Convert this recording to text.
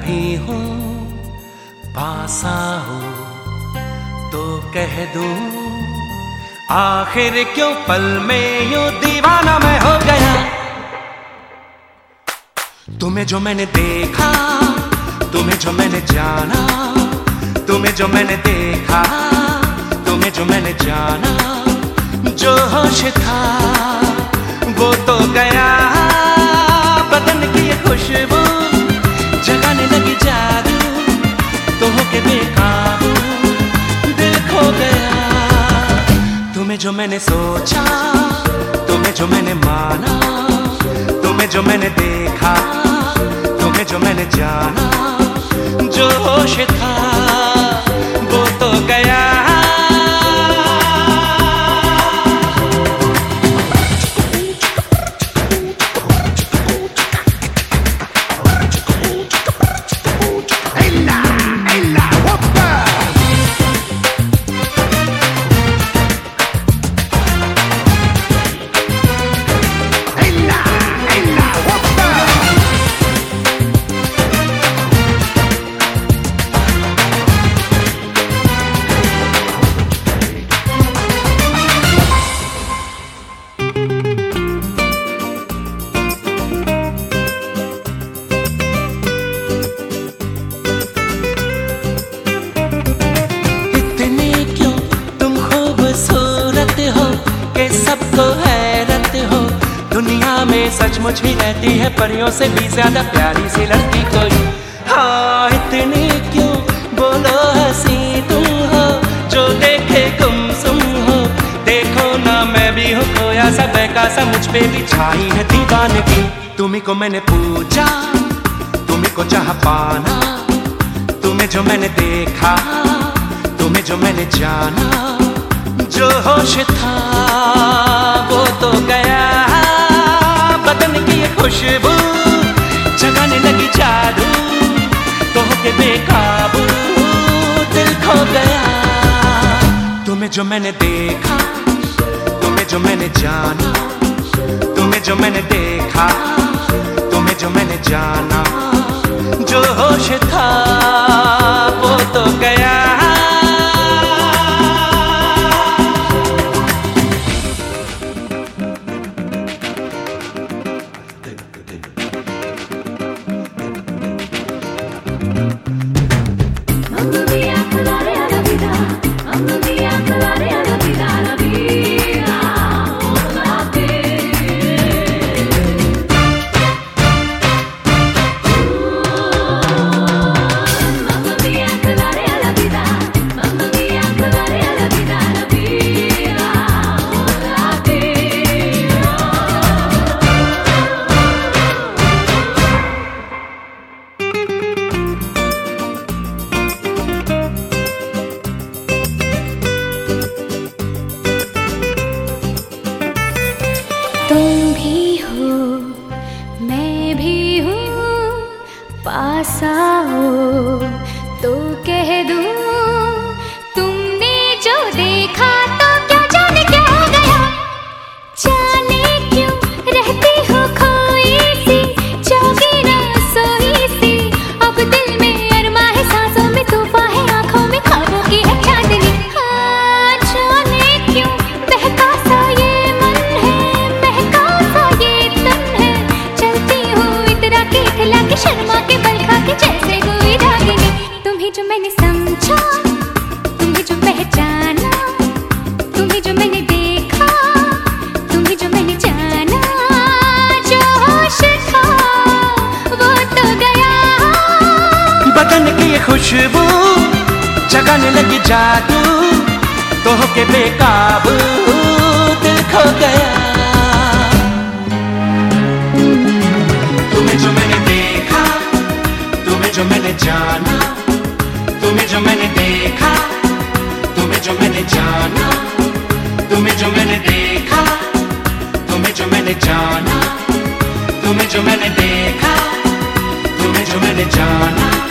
नहीं हो पास आओ तो कह दूं, आखिर क्यों पल में यूं दीवाना मैं हो गया। तुम्हें जो मैंने देखा, तुम्हें जो मैंने जाना, तुम्हें जो मैंने देखा, तुम्हें जो मैंने जाना, जो होश था वो तो गया। बदन की ये खुशबू जगाने लगी जादू, तो होके बेकाबू दिल खो गया। तुम्हें जो मैंने सोचा, तुम्हें जो मैंने माना, तुम्हें जो मैंने देखा, तुम्हें जो मैंने जाना, जो होश था वो तो गया। सबको हैरत हो, दुनिया में सचमुच ही रहती है परियों से भी ज्यादा प्यारी सी लड़की कोई। हाँ इतनी क्यों बोलो हंसी तुम हो, जो देखे गुमसुम हो। देखो ना मैं भी हूँ खोया सा बहका सा, मुझ पे भी छाई है दीवानगी। तुम्ही को मैंने पूछा, तुम्ही को चाहा पाना, तुम्हें जो मैंने देखा, तुम्हें जो मैंने जाना, जो होश था वो तो गया। बदन की ये खुशबू जगाने लगी जादू, तो होके बेकाबू दिल खो गया। तुम्हें जो मैंने देखा, तुम्हें जो मैंने जाना, तुम्हें जो मैंने देखा, तुम्हें जो मैंने जाना, जो होश था वो तो गया। तुम भी हो मैं भी हूँ, पास आओ तो कह दूँ, तुमने जो देखा तो क्या जाने क्या हो गया। जाने क्यों रहती हो खोई सी, जागी ना सोई सी। अब दिल में अरमा है, सांसों में तूफान है, आंखों में ख्वाबों की है चांदनी। हाँ जाने क्यों बहका सा ये मन है, महका सा ये तन है। चलती हूँ इतरा के खिला के, शर्मा के बल खा के जैसे कोई रागिनी। तुम्हें जो मैंने समझा, तुम्हें जो पहचाना, तुम्हें जो मैंने देखा, तुम्हें जो मैंने जाना, जो होश था वो तो गया। बदन की ये खुशबू जगाने लगी जादू, तो होके बेकाबू दिल खो गया। तुम्हें जो मैंने देखा, तुम्हें जो मैंने जाना, तुम्हें जो मैंने देखा, तुम्हें जो मैंने जाना, तुम्हें जो मैंने देखा, तुम्हें जो मैंने जाना, तुम्हें जो मैंने देखा, तुम्हें जो मैंने जाना।